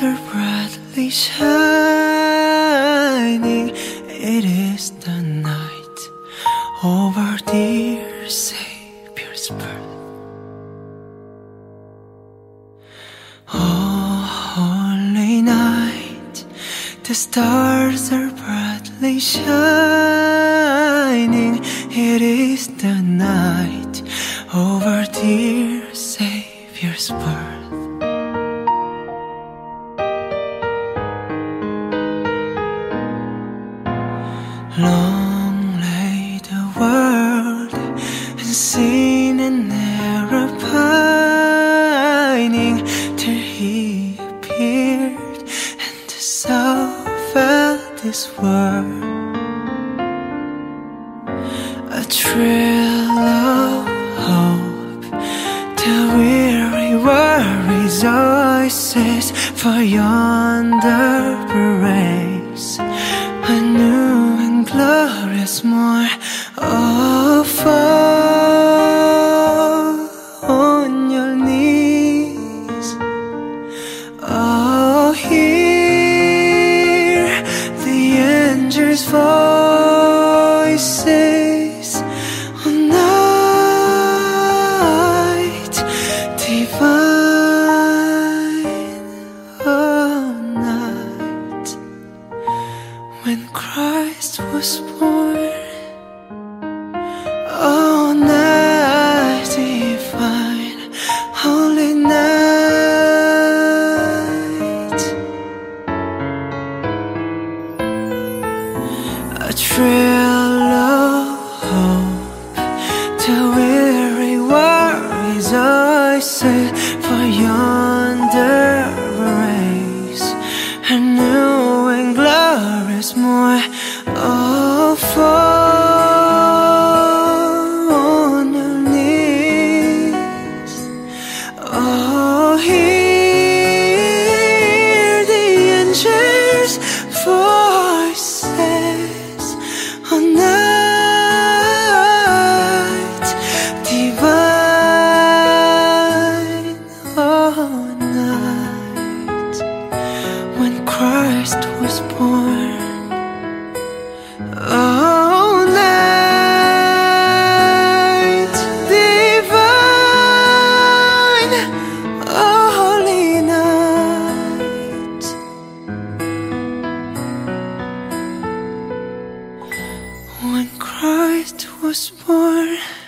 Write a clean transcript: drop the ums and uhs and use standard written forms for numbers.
are brightly shining. It is the night of our dear Savior's birth. Oh, holy night, the stars are brightly shining. It is the night of our dear Savior's birth. Long lay the world and sin and error pining, till He appeared and the soul felt this world. A thrill of hope, the weary world rejoices, for yonder breaks a new and glorious morn. Oh, fall on your knees. Oh, hear the angels' voices. Oh, night divine. Oh, night when Christ was born. Oh, night divine, holy night. A thrill of hope, the weary world rejoices, for yonder breaks a new and glorious morn. Oh, fall on your knees. Oh, hear the angels' voices. Oh, night divine. Oh, night when Christ was born. Oh, night divine, oh, holy night, when Christ was born.